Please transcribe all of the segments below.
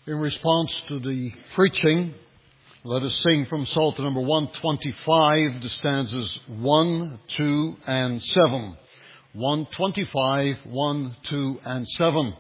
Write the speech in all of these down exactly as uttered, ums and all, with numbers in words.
In response to the preaching, let us sing from Psalter number one twenty-five, the stanzas one, two, and seven. one twenty-five, one, two, and seven.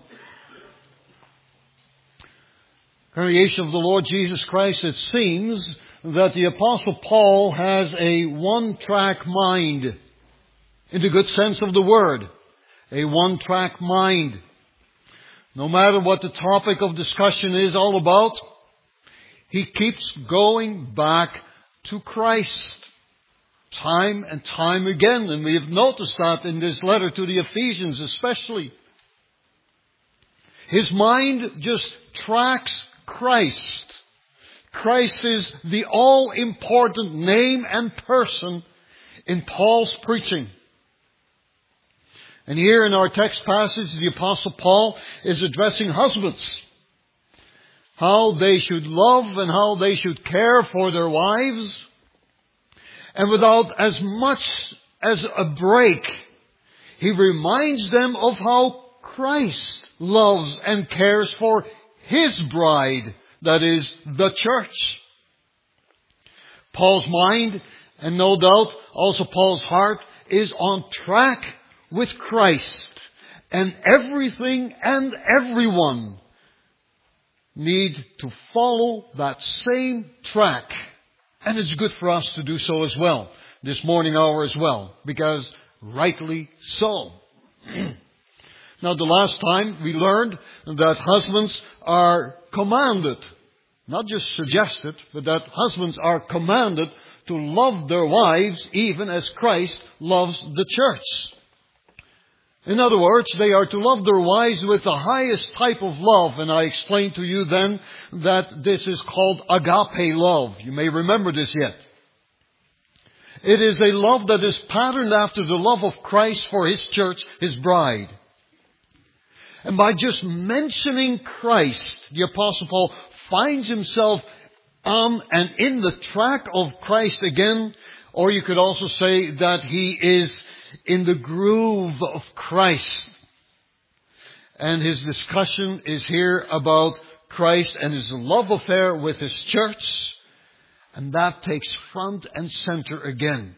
Congregation of the Lord Jesus Christ, it seems that the Apostle Paul has a one-track mind, in the good sense of the word, a one-track mind. No matter what the topic of discussion is all about, he keeps going back to Christ time and time again. And we have noticed that in this letter to the Ephesians especially. His mind just tracks Christ. Christ is the all-important name and person in Paul's preaching. And here in our text passage, the Apostle Paul is addressing husbands. How they should love and how they should care for their wives. And without as much as a break, he reminds them of how Christ loves and cares for His bride, that is, the church. Paul's mind, and no doubt also Paul's heart, is on track with Christ. And everything and everyone need to follow that same track. And it's good for us to do so as well, this morning hour as well, because rightly so. Now, the last time we learned that husbands are commanded, not just suggested, but that husbands are commanded to love their wives even as Christ loves the church. In other words, they are to love their wives with the highest type of love. And I explained to you then that this is called agape love. You may remember this yet. It is a love that is patterned after the love of Christ for His church, His bride. And by just mentioning Christ, the Apostle Paul finds himself on and in the track of Christ again. Or you could also say that he is in the groove of Christ. And his discussion is here about Christ and his love affair with His church. And that takes front and center again.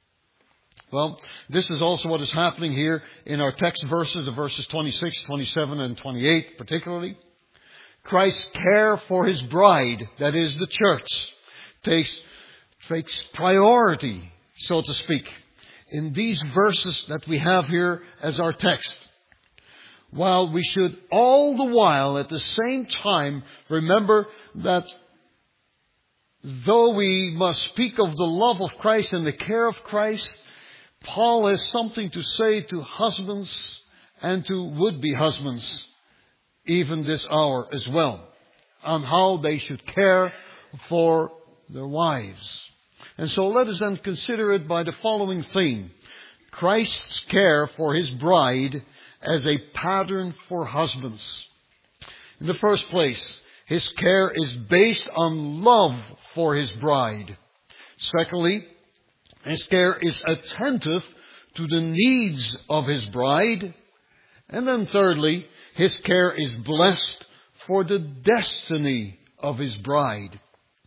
Well, this is also what is happening here in our text verses, the verses twenty-six, twenty-seven, and twenty-eight particularly. Christ's care for His bride, that is the church, takes, takes priority, so to speak, in these verses that we have here as our text. While we should all the while at the same time remember that though we must speak of the love of Christ and the care of Christ, Paul has something to say to husbands and to would-be husbands, even this hour as well, on how they should care for their wives. And so let us then consider it by the following theme. Christ's care for His bride as a pattern for husbands. In the first place, His care is based on love for His bride. Secondly, His care is attentive to the needs of His bride. And then thirdly, His care is blessed for the destiny of His bride.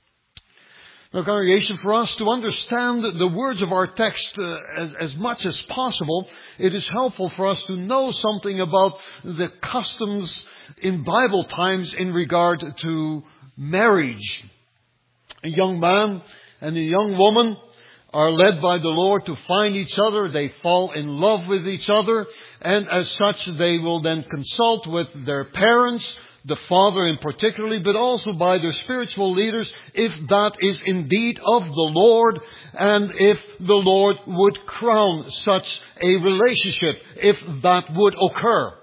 Now, congregation, for us to understand the words of our text uh, as, as much as possible, it is helpful for us to know something about the customs in Bible times in regard to marriage. A young man and a young woman are led by the Lord to find each other. They fall in love with each other. And as such, they will then consult with their parents, the father in particularly, but also by their spiritual leaders, if that is indeed of the Lord, and if the Lord would crown such a relationship, if that would occur.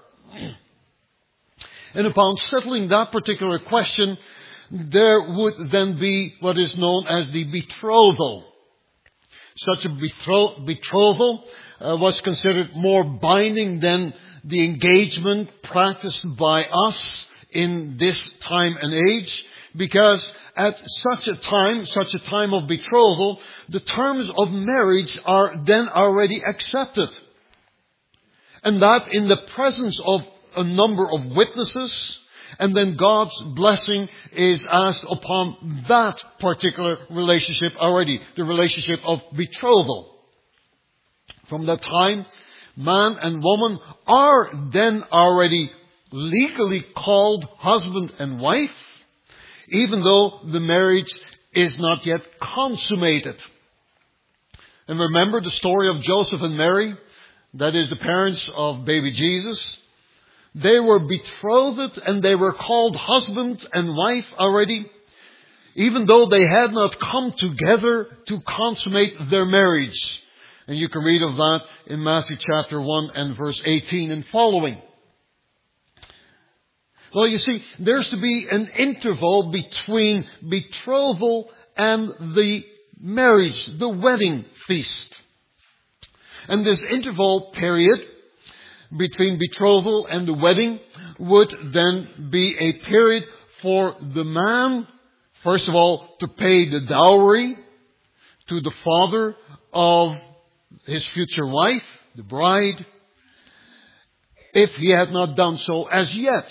And upon settling that particular question, there would then be what is known as the betrothal. Such a betro- betrothal uh, was considered more binding than the engagement practiced by us in this time and age, because at such a time, such a time of betrothal, the terms of marriage are then already accepted. And that in the presence of a number of witnesses, And then God's blessing is asked upon that particular relationship already, the relationship of betrothal. From that time, man and woman are then already legally called husband and wife, even though the marriage is not yet consummated. And remember the story of Joseph and Mary, that is the parents of baby Jesus. They were betrothed and they were called husband and wife already, even though they had not come together to consummate their marriage. And you can read of that in Matthew chapter one and verse eighteen and following. Well, you see, there's to be an interval between betrothal and the marriage, the wedding feast. And this interval period between betrothal and the wedding would then be a period for the man, first of all, to pay the dowry to the father of his future wife, the bride, if he had not done so as yet.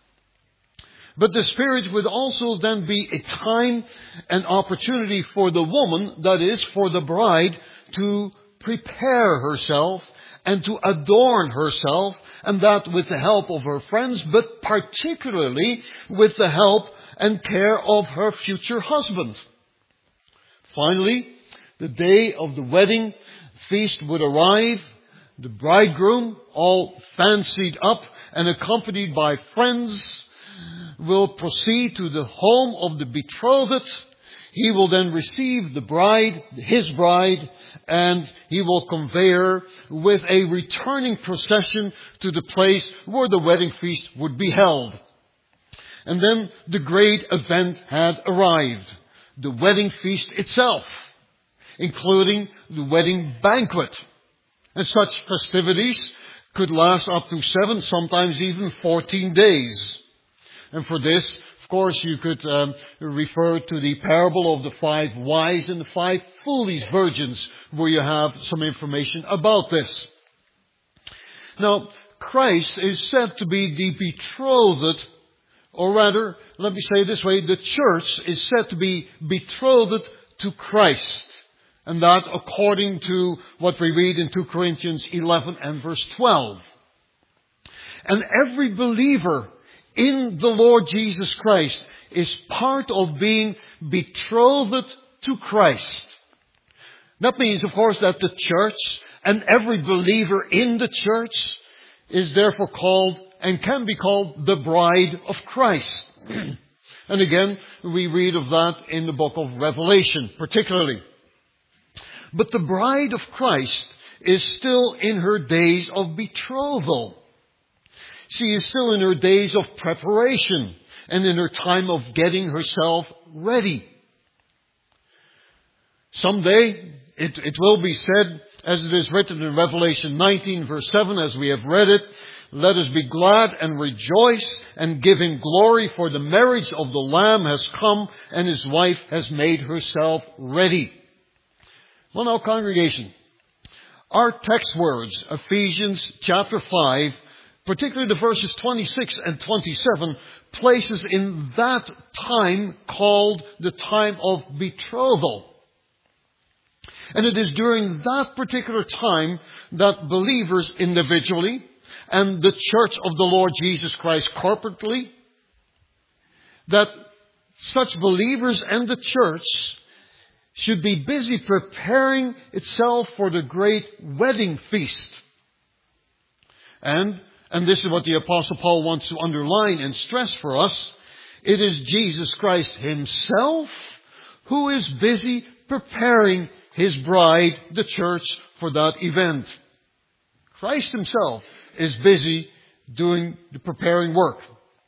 But the Spirit would also then be a time and opportunity for the woman, that is, for the bride, to prepare herself and to adorn herself, and that with the help of her friends, but particularly with the help and care of her future husband. Finally, the day of the wedding feast would arrive. The bridegroom, all fancied up and accompanied by friends, will proceed to the home of the betrothed. He will then receive the bride, his bride, and he will convey her with a returning procession to the place where the wedding feast would be held. And then the great event had arrived, the wedding feast itself, including the wedding banquet. And such festivities could last up to seven, sometimes even fourteen days. And for this, of course, you could um, refer to the parable of the five wise and the five foolish virgins, where you have some information about this. Now, Christ is said to be the betrothed, or rather, let me say it this way, the church is said to be betrothed to Christ. And that according to what we read in Second Corinthians eleven and verse twelve. And every believer in the Lord Jesus Christ is part of being betrothed to Christ. That means, of course, that the church and every believer in the church is therefore called and can be called the bride of Christ. And again, we read of that in the book of Revelation, particularly. But the bride of Christ is still in her days of betrothal. She is still in her days of preparation and in her time of getting herself ready. Someday it, it will be said, as it is written in Revelation nineteen verse seven, as we have read it, let us be glad and rejoice and give him glory, for the marriage of the Lamb has come and his wife has made herself ready. Well, now, congregation, our text words, Ephesians chapter five, particularly the verses twenty-six and twenty-seven, places in that time called the time of betrothal. And it is during that particular time that believers individually and the church of the Lord Jesus Christ corporately, that such believers and the church should be busy preparing itself for the great wedding feast. And, and this is what the Apostle Paul wants to underline and stress for us, it is Jesus Christ himself who is busy preparing his bride, the church, for that event. Christ himself is busy doing the preparing work.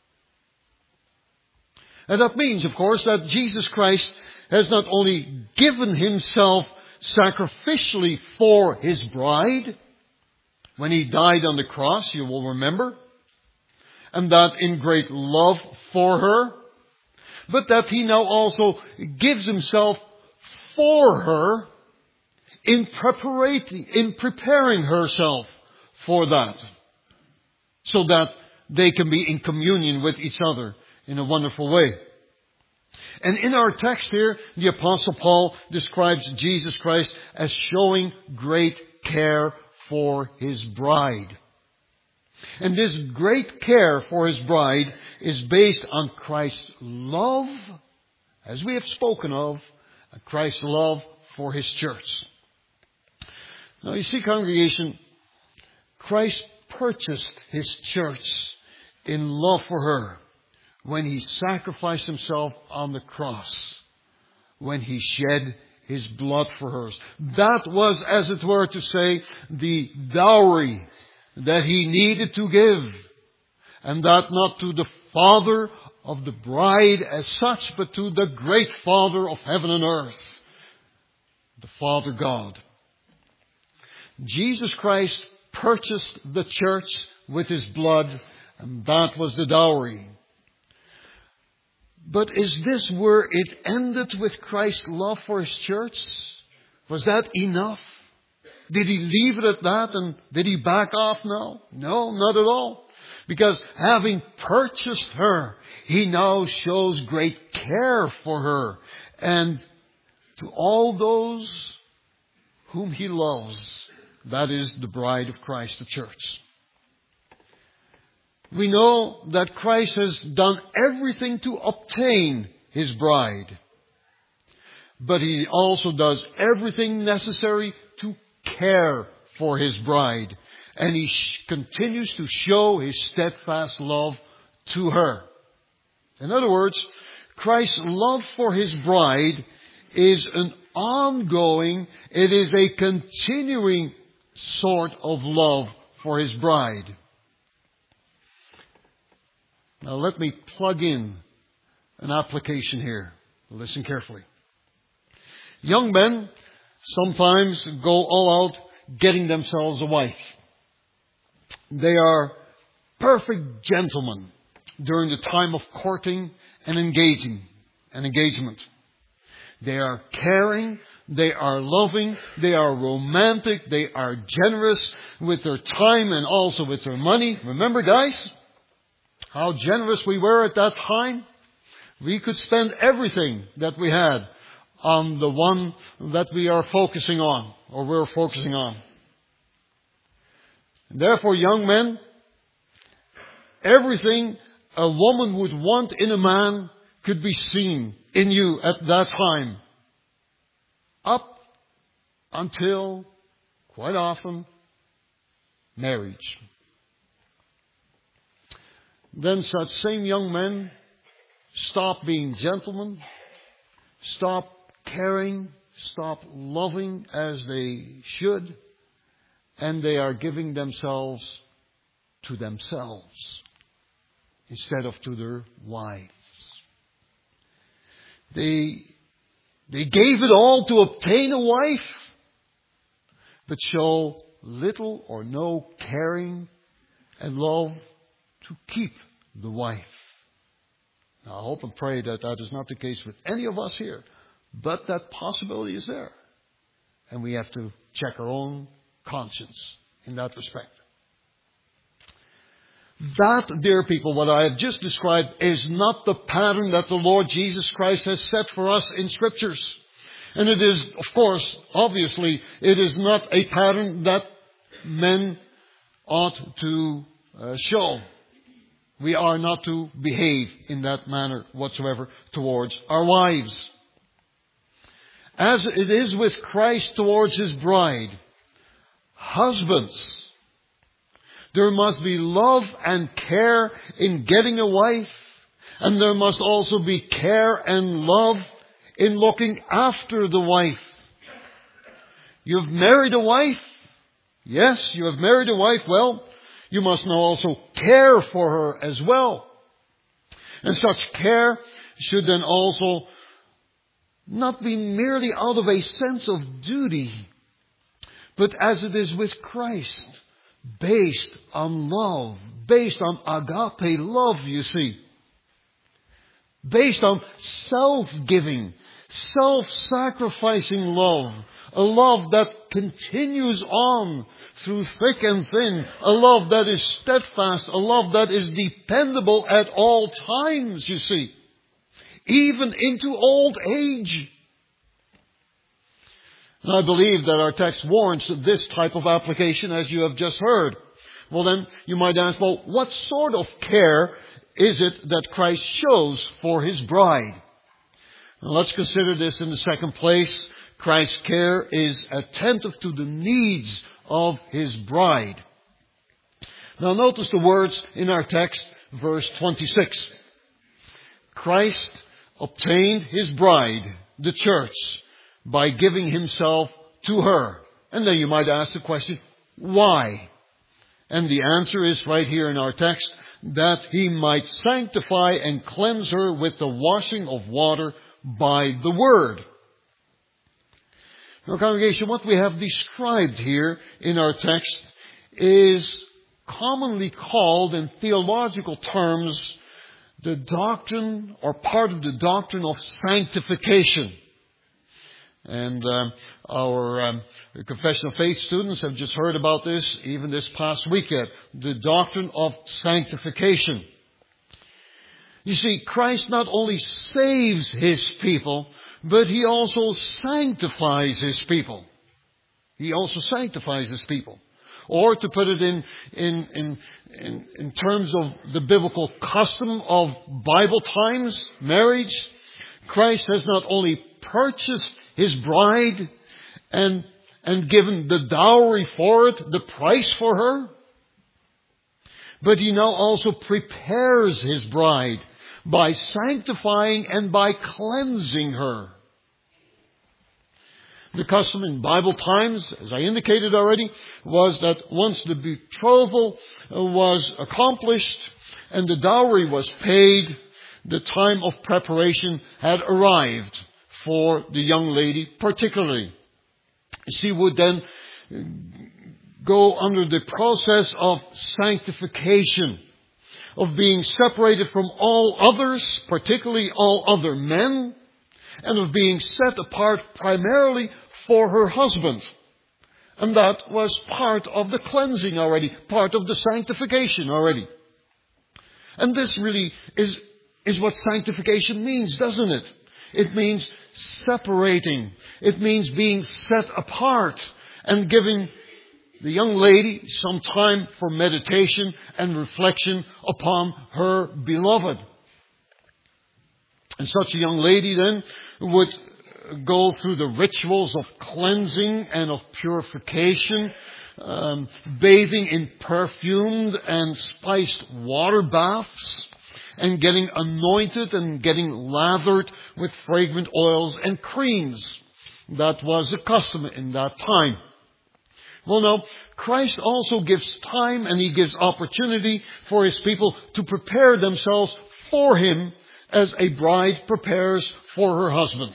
And that means, of course, that Jesus Christ has not only given himself sacrificially for his bride when he died on the cross, you will remember, and that in great love for her, but that he now also gives himself for her in preparing, in preparing herself for that, so that they can be in communion with each other in a wonderful way. And in our text here, the Apostle Paul describes Jesus Christ as showing great care for His bride. And this great care for His bride is based on Christ's love, as we have spoken of, Christ's love for His church. Now you see, congregation, Christ purchased His church in love for her when He sacrificed Himself on the cross, when He shed His blood for hers. That was, as it were to say, the dowry that He needed to give. And that not to the father of the bride as such, but to the great Father of heaven and earth, the Father God. Jesus Christ purchased the church with His blood, and that was the dowry. But is this where it ended with Christ's love for His church? Was that enough? Did He leave it at that and did He back off now? No, not at all. Because having purchased her, He now shows great care for her. And to all those whom He loves, that is the bride of Christ, the church. We know that Christ has done everything to obtain His bride. But He also does everything necessary to care for His bride. And He sh- continues to show His steadfast love to her. In other words, Christ's love for His bride is an ongoing, it is a continuing sort of love for His bride. Now let me plug in an application here. Listen carefully. Young men sometimes go all out getting themselves a wife. They are perfect gentlemen during the time of courting and engaging and engagement. They are caring, they are loving, they are romantic, they are generous with their time and also with their money. Remember, guys, how generous we were at that time? We could spend everything that we had on the one that we are focusing on, or we're focusing on. And therefore, young men, everything a woman would want in a man could be seen in you at that time. Up until, quite often, marriage. Then such same young men stop being gentlemen, stop caring, stop loving as they should, and they are giving themselves to themselves instead of to their wives. They, they gave it all to obtain a wife, but show little or no caring and love to keep the wife. Now, I hope and pray that that is not the case with any of us here, but that possibility is there. And we have to check our own conscience in that respect. That, dear people, what I have just described is not the pattern that the Lord Jesus Christ has set for us in Scriptures. And it is, of course, obviously, it is not a pattern that men ought to uh, show. We are not to behave in that manner whatsoever towards our wives. As it is with Christ towards His bride, husbands, there must be love and care in getting a wife, and there must also be care and love in looking after the wife. You've married a wife? Yes, you have married a wife. Well, you must now also care for her as well. And such care should then also not be merely out of a sense of duty, but as it is with Christ, based on love, based on agape love, you see. Based on self-giving, self-sacrificing love, A love that continues on through thick and thin. A love that is steadfast. A love that is dependable at all times, you see. Even into old age. And I believe that our text warrants this type of application as you have just heard. Well then, you might ask, well, what sort of care is it that Christ shows for His bride? Now, let's consider this in the second place. Christ's care is attentive to the needs of His bride. Now notice the words in our text, verse twenty-six. Christ obtained His bride, the church, by giving Himself to her. And then you might ask the question, why? And the answer is right here in our text, that He might sanctify and cleanse her with the washing of water by the Word. Now, congregation, what we have described here in our text is commonly called in theological terms the doctrine or part of the doctrine of sanctification. And um, our um, Confession of Faith students have just heard about this even this past weekend. The doctrine of sanctification. You see, Christ not only saves His people, but He also sanctifies His people. He also sanctifies His people. Or to put it in, in, in, in, in terms of the biblical custom of Bible times, marriage, Christ has not only purchased His bride and, and given the dowry for it, the price for her, but He now also prepares His bride by sanctifying and by cleansing her. The custom in Bible times, as I indicated already, was that once the betrothal was accomplished and the dowry was paid, the time of preparation had arrived for the young lady particularly. She would then go under the process of sanctification, of being separated from all others, particularly all other men, and of being set apart primarily for her husband. And that was part of the cleansing already, part of the sanctification already. And this really is, is what sanctification means, doesn't it? It means separating. It means being set apart and giving the young lady some time for meditation and reflection upon her beloved. And such a young lady then would go through the rituals of cleansing and of purification, um, bathing in perfumed and spiced water baths, and getting anointed and getting lathered with fragrant oils and creams. That was the custom in that time. Well, now, Christ also gives time and He gives opportunity for His people to prepare themselves for Him as a bride prepares for her husband.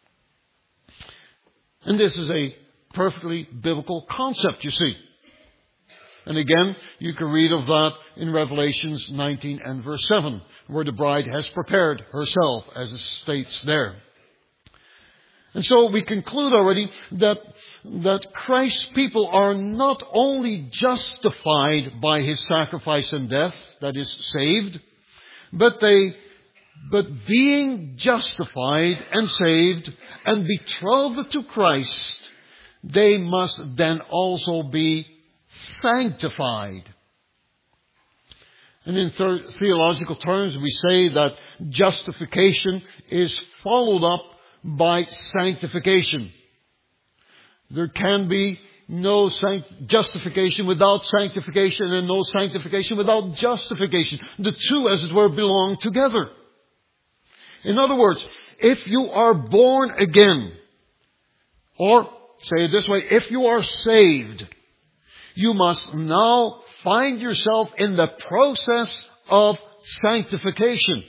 And this is a perfectly biblical concept, you see. And again, you can read of that in Revelations nineteen and verse seven, where the bride has prepared herself, as it states there. And so we conclude already that, that Christ's people are not only justified by His sacrifice and death, that is, saved, but they, but being justified and saved and betrothed to Christ, they must then also be sanctified. And in th- theological terms, we say that justification is followed up by sanctification. There can be no sanct- justification without sanctification, and no sanctification without justification. The two, as it were, belong together. In other words, if you are born again, or say it this way, if you are saved, you must now find yourself in the process of sanctification.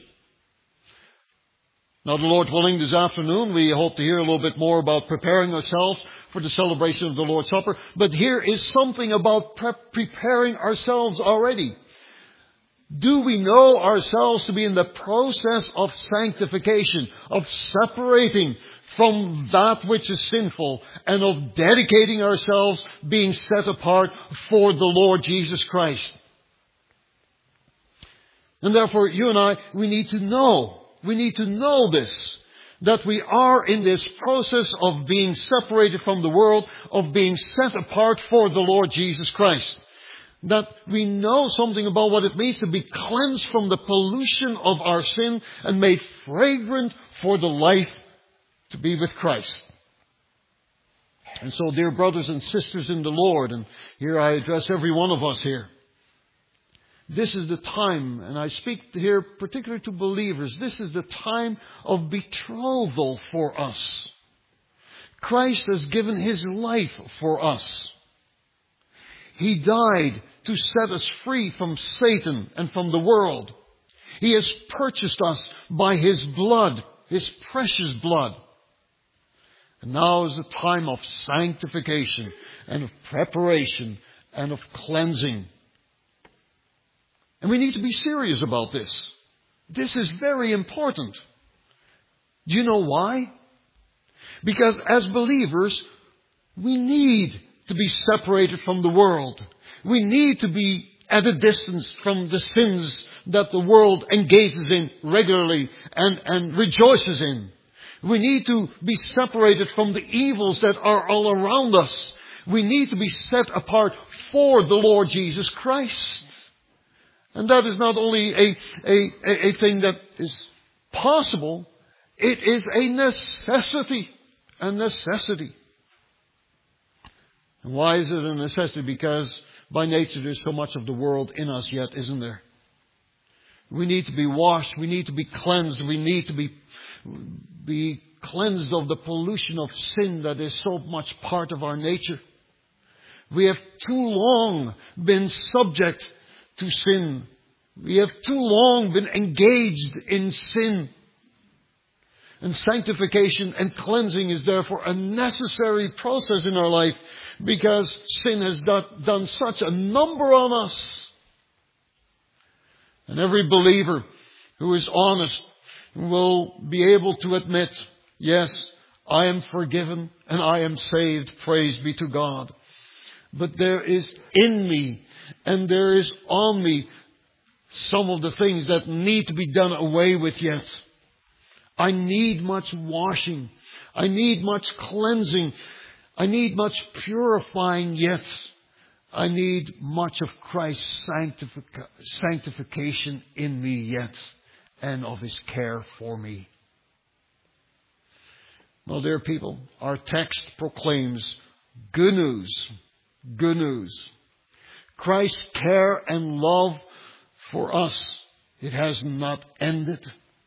Now, the Lord willing, this afternoon, we hope to hear a little bit more about preparing ourselves for the celebration of the Lord's Supper. But here is something about pre- preparing ourselves already. Do we know ourselves to be in the process of sanctification, of separating from that which is sinful and of dedicating ourselves, being set apart for the Lord Jesus Christ. And therefore, you and I, we need to know, we need to know this, that we are in this process of being separated from the world, of being set apart for the Lord Jesus Christ. That we know something about what it means to be cleansed from the pollution of our sin and made fragrant for the life to be with Christ. And so, dear brothers and sisters in the Lord, and here I address every one of us here, this is the time, and I speak here particularly to believers, this is the time of betrothal for us. Christ has given His life for us. He died to set us free from Satan and from the world. He has purchased us by His blood, His precious blood. And now is the time of sanctification and of preparation and of cleansing. And we need to be serious about this. This is very important. Do you know why? Because as believers, we need to be separated from the world. We need to be at a distance from the sins that the world engages in regularly and, and rejoices in. We need to be separated from the evils that are all around us. We need to be set apart for the Lord Jesus Christ. And that is not only a, a, a thing that is possible, it is a necessity. A necessity. And why is it a necessity? Because by nature there's so much of the world in us yet, isn't there? We need to be washed. We need to be cleansed. We need to be, be cleansed of the pollution of sin that is so much part of our nature. We have too long been subject to sin. We have too long been engaged in sin. And sanctification and cleansing is therefore a necessary process in our life because sin has done such a number on us. And every believer who is honest will be able to admit, yes, I am forgiven and I am saved, praise be to God. But there is in me and there is on me some of the things that need to be done away with yet. I need much washing. I need much cleansing. I need much purifying yet. I need much of Christ's sanctific- sanctification in me yet and of His care for me. Well, dear people, our text proclaims good news. Good news. Christ's care and love for us, it has not ended.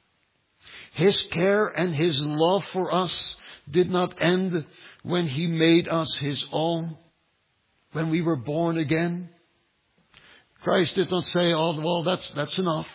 His care and His love for us did not end when He made us His own, when we were born again. Christ did not say, oh, well, that's, that's enough.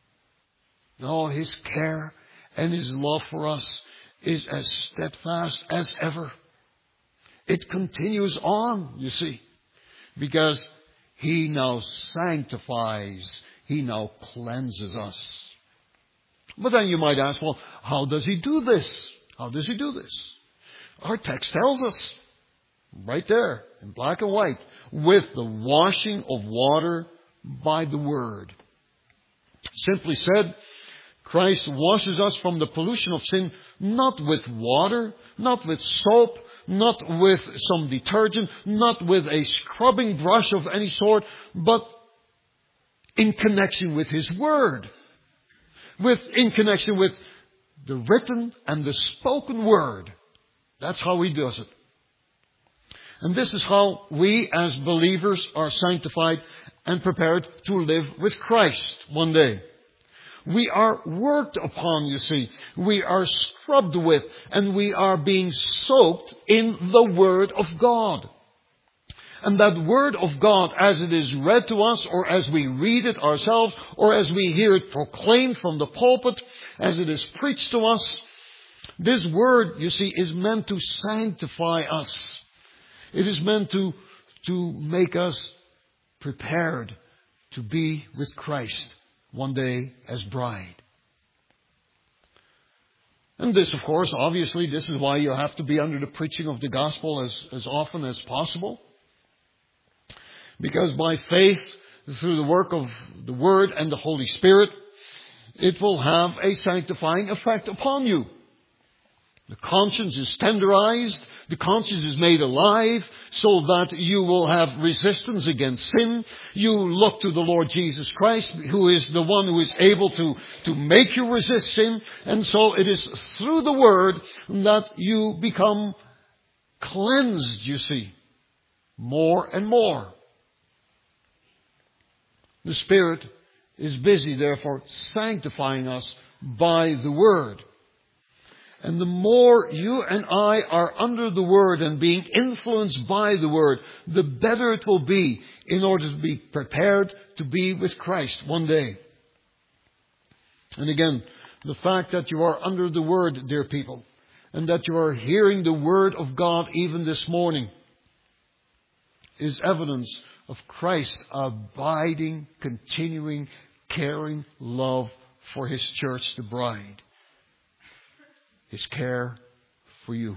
No, His care and His love for us is as steadfast as ever. It continues on, you see, because He now sanctifies, He now cleanses us. But then you might ask, well, how does He do this? How does He do this? Our text tells us, right there, in black and white, with the washing of water by the Word. Simply said, Christ washes us from the pollution of sin, not with water, not with soap, not with some detergent, not with a scrubbing brush of any sort, but in connection with His Word. With, in connection with the written and the spoken Word. That's how He does it. And this is how we as believers are sanctified and prepared to live with Christ one day. We are worked upon, you see. We are scrubbed with and we are being soaked in the Word of God. And that Word of God, as it is read to us, or as we read it ourselves, or as we hear it proclaimed from the pulpit, as it is preached to us, this Word, you see, is meant to sanctify us. It is meant to, to make us prepared to be with Christ one day as bride. And this, of course, obviously, this is why you have to be under the preaching of the gospel as, as often as possible. Because by faith, through the work of the Word and the Holy Spirit, it will have a sanctifying effect upon you. The conscience is tenderized, the conscience is made alive, so that you will have resistance against sin. You look to the Lord Jesus Christ, who is the one who is able to, to make you resist sin. And so it is through the Word that you become cleansed, you see, more and more. The Spirit is busy, therefore, sanctifying us by the Word. And the more you and I are under the Word and being influenced by the Word, the better it will be in order to be prepared to be with Christ one day. And again, the fact that you are under the Word, dear people, and that you are hearing the Word of God even this morning, is evidence of Christ's abiding, continuing, caring love for His church, the bride. His care for you.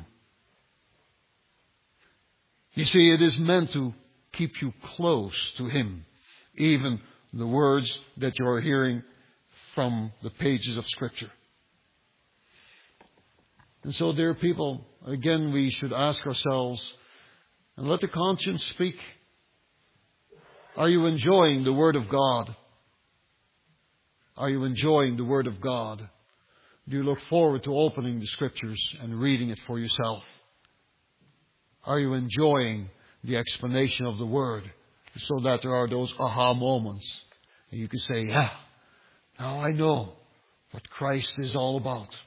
You see, it is meant to keep you close to Him, even the words that you are hearing from the pages of Scripture. And so, dear people, again, we should ask ourselves, and let the conscience speak. Are you enjoying the Word of God? Are you enjoying the Word of God? Do you look forward to opening the Scriptures and reading it for yourself? Are you enjoying the explanation of the Word so that there are those aha moments and you can say, yeah, now I know what Christ is all about?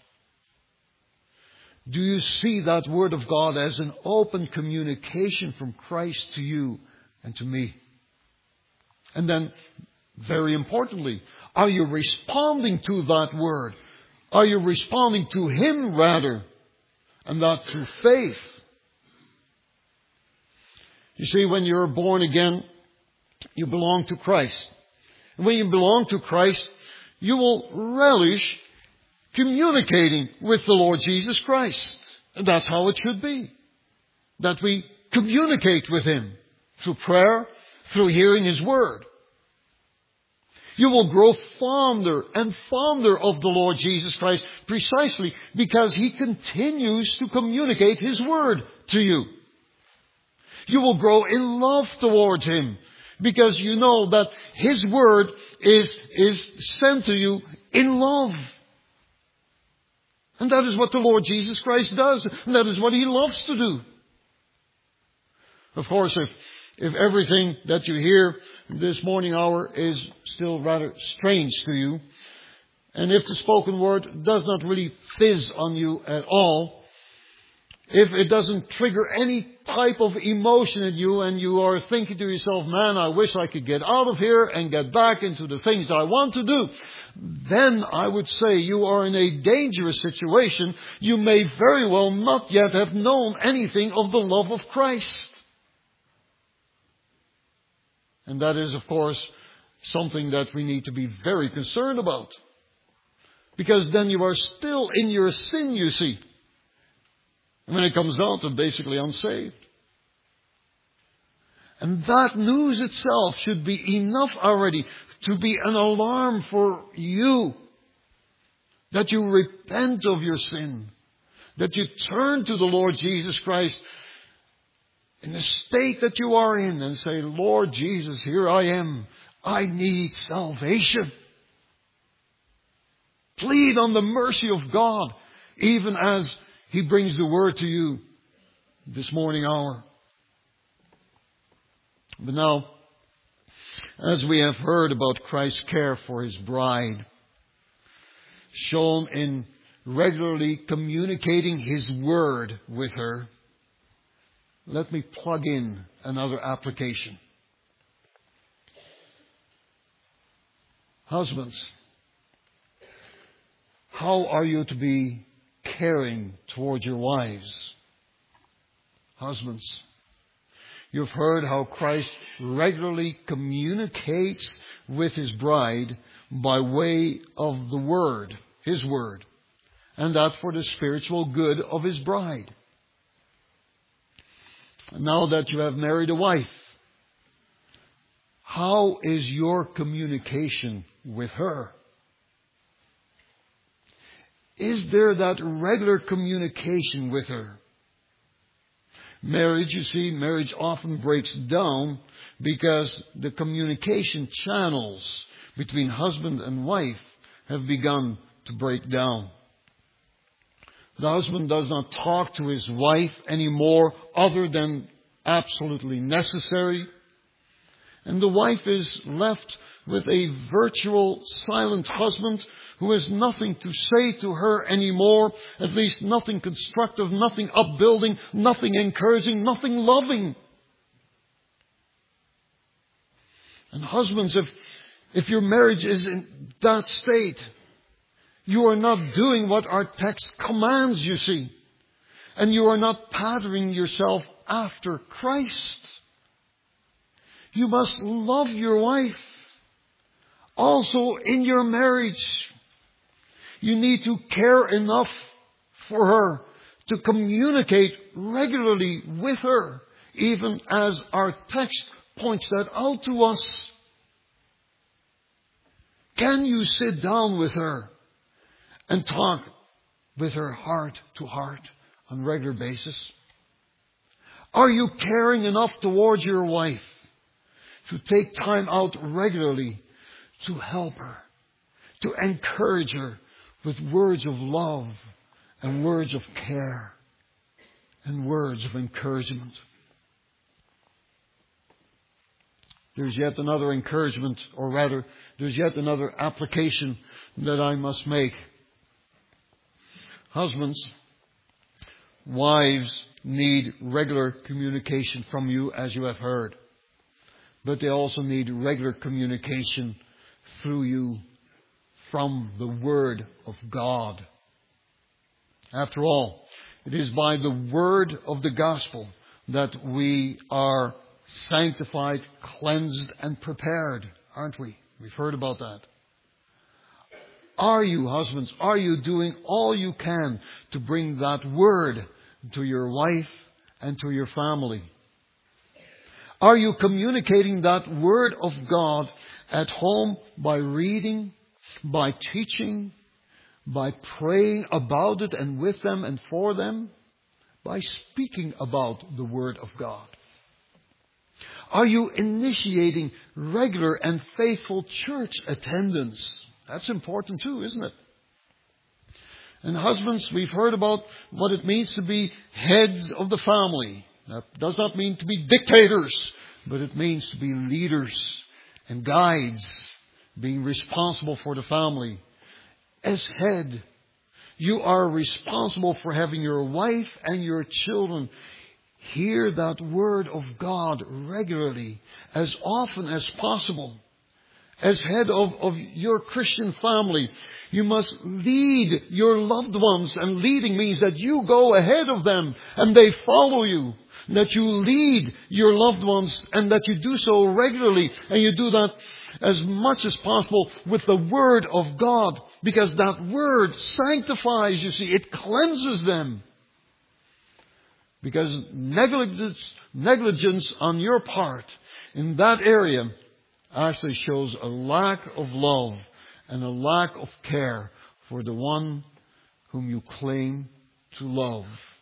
Do you see that Word of God as an open communication from Christ to you and to me? And then, very importantly, are you responding to that Word? Are you responding to Him rather? And that through faith. You see, when you're born again, you belong to Christ. And when you belong to Christ, you will relish communicating with the Lord Jesus Christ. And that's how it should be. That we communicate with Him through prayer, through hearing His Word. You will grow fonder and fonder of the Lord Jesus Christ precisely because He continues to communicate His Word to you. You will grow in love towards Him because you know that His Word is, is sent to you in love. And that is what the Lord Jesus Christ does. And that is what He loves to do. Of course, if If everything that you hear this morning hour is still rather strange to you, and if the spoken word does not really fizz on you at all, if it doesn't trigger any type of emotion in you and you are thinking to yourself, man, I wish I could get out of here and get back into the things I want to do, then I would say you are in a dangerous situation. You may very well not yet have known anything of the love of Christ. And that is, of course, something that we need to be very concerned about. Because then you are still in your sin, you see. And when it comes down to basically unsaved. And that news itself should be enough already to be an alarm for you. That you repent of your sin. That you turn to the Lord Jesus Christ in the state that you are in and say, Lord Jesus, here I am. I need salvation. Plead on the mercy of God, even as He brings the word to you this morning hour. But now, as we have heard about Christ's care for His bride, shown in regularly communicating His word with her, let me plug in another application. Husbands, how are you to be caring toward your wives? Husbands, you've heard how Christ regularly communicates with His bride by way of the Word, His Word. and that for the spiritual good of his bride. Now that you have married a wife, how is your communication with her? Is there that regular communication with her? Marriage, you see, marriage often breaks down because the communication channels between husband and wife have begun to break down. The husband does not talk to his wife anymore other than absolutely necessary. And the wife is left with a virtual silent husband who has nothing to say to her anymore, at least nothing constructive, nothing upbuilding, nothing encouraging, nothing loving. And husbands, if, if your marriage is in that state, you are not doing what our text commands, you see. And you are not patterning yourself after Christ. You must love your wife. Also in your marriage, you need to care enough for her to communicate regularly with her, even as our text points that out to us. Can you sit down with her and talk with her heart to heart on a regular basis? Are you caring enough towards your wife to take time out regularly to help her, to encourage her with words of love and words of care and words of encouragement? There's yet another encouragement, or rather, there's yet another application that I must make. Husbands, wives need regular communication from you, as you have heard. But they also need regular communication through you from the Word of God. After all, it is by the Word of the Gospel that we are sanctified, cleansed, and prepared, aren't we? We've heard about that. Are you, husbands, are you doing all you can to bring that Word to your wife and to your family? Are you communicating that Word of God at home by reading, by teaching, by praying about it and with them and for them, by speaking about the Word of God? Are you initiating regular and faithful church attendance? That's important too, isn't it? And husbands, we've heard about what it means to be heads of the family. That does not mean to be dictators, but it means to be leaders and guides, being responsible for the family. As head, you are responsible for having your wife and your children hear that Word of God regularly, as often as possible. As head of, of your Christian family, you must lead your loved ones. And leading means that you go ahead of them and they follow you. That you lead your loved ones and that you do so regularly. And you do that as much as possible with the Word of God. Because that Word sanctifies, you see, it cleanses them. Because negligence, negligence on your part in that area actually shows a lack of love and a lack of care for the one whom you claim to love.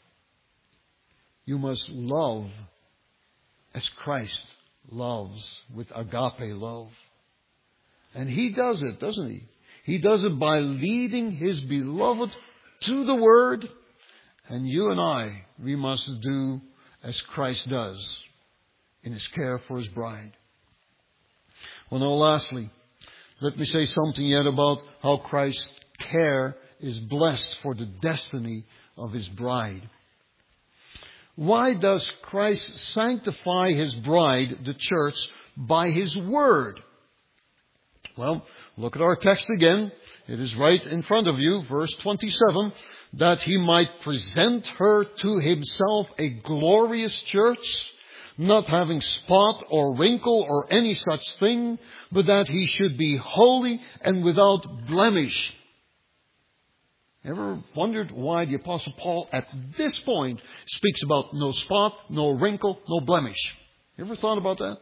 You must love as Christ loves, with agape love. And He does it, doesn't He? He does it by leading His beloved to the Word. And you and I, we must do as Christ does in His care for His bride. Well, now lastly, let me say something yet about how Christ's care is blessed for the destiny of His bride. Why does Christ sanctify His bride, the church, by His Word? Well, look at our text again. It is right in front of you, verse twenty-seven, that He might present her to Himself a glorious church, not having spot or wrinkle or any such thing, but that He should be holy and without blemish. Ever wondered why the Apostle Paul at this point speaks about no spot, no wrinkle, no blemish? You ever thought about that?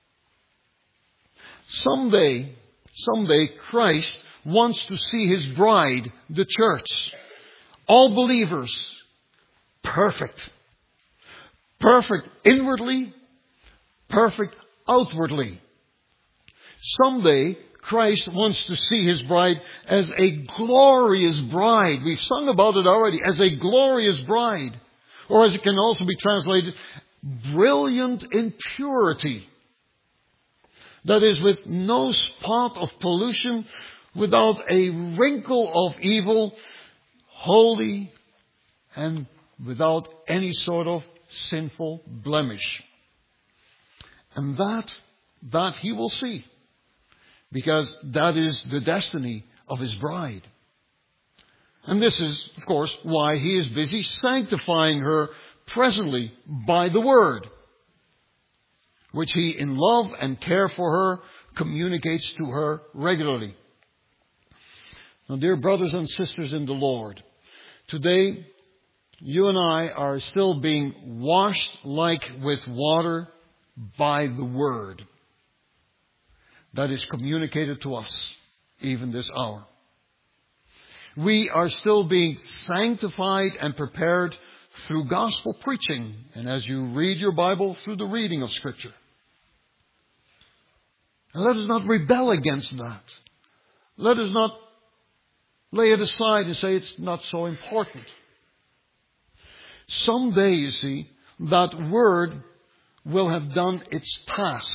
Someday, someday Christ wants to see His bride, the church, all believers, perfect. Perfect inwardly, perfect outwardly. Someday, Christ wants to see His bride as a glorious bride. We've sung about it already, as a glorious bride. Or as it can also be translated, brilliant in purity. That is, with no spot of pollution, without a wrinkle of evil, holy, and without any sort of sinful blemish. And that, that He will see. Because that is the destiny of His bride. And this is, of course, why He is busy sanctifying her presently by the Word, which He, in love and care for her, communicates to her regularly. Now, dear brothers and sisters in the Lord, today you and I are still being washed like with water by the Word that is communicated to us even this hour. We are still being sanctified and prepared through gospel preaching, and as you read your Bible, through the reading of Scripture. And let us not rebel against that. Let us not lay it aside and say it's not so important. Someday, you see, that Word will have done its task.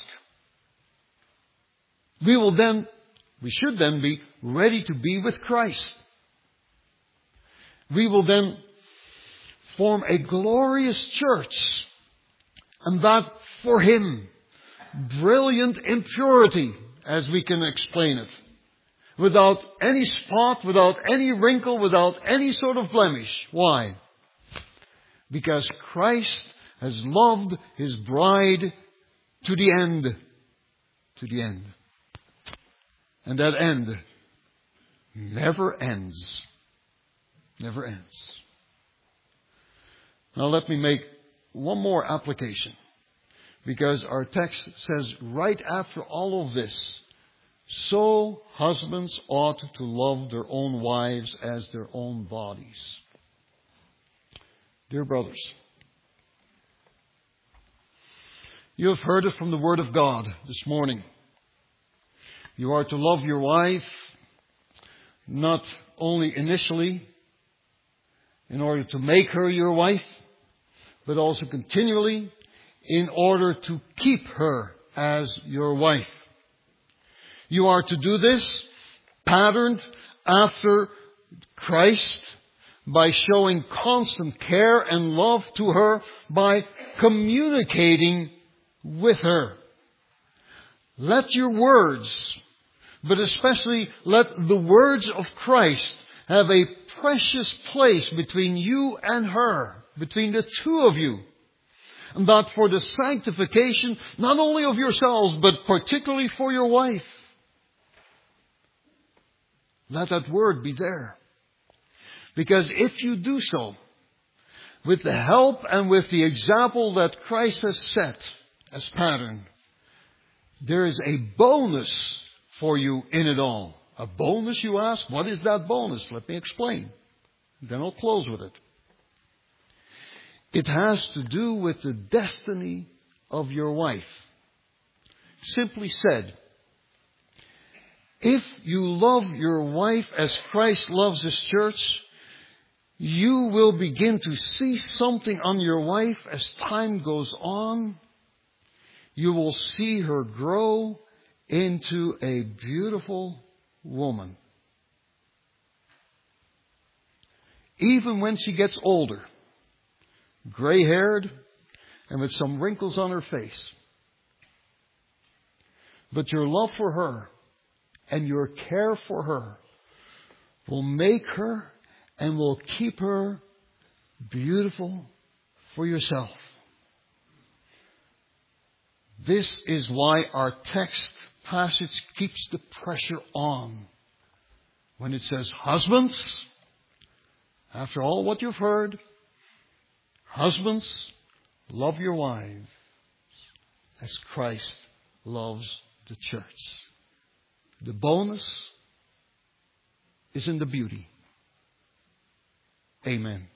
We will then, we should then be ready to be with Christ. We will then form a glorious church, and that for Him, brilliant in purity, as we can explain it, without any spot, without any wrinkle, without any sort of blemish. Why? Because Christ has loved His bride to the end. To the end. And that end never ends. Never ends. Now let me make one more application. Because our text says right after all of this, so husbands ought to love their own wives as their own bodies. Dear brothers, you have heard it from the Word of God this morning. You are to love your wife, not only initially in order to make her your wife, but also continually in order to keep her as your wife. You are to do this patterned after Christ by showing constant care and love to her, by communicating with her. Let your words, but especially let the words of Christ, have a precious place between you and her, between the two of you. And that for the sanctification, not only of yourselves, but particularly for your wife. Let that word be there. Because if you do so, with the help and with the example that Christ has set as pattern, there is a bonus for you in it all. A bonus, you ask? What is that bonus? Let me explain. Then I'll close with it. It has to do with the destiny of your wife. Simply said, if you love your wife as Christ loves His church, you will begin to see something on your wife as time goes on. You will see her grow into a beautiful woman. Even when she gets older, gray-haired and with some wrinkles on her face. But your love for her and your care for her will make her and will keep her beautiful for yourself. This is why our text passage keeps the pressure on when it says, husbands, After all what you've heard, husbands, love your wives as Christ loves the church. The bonus is in the beauty. Amen.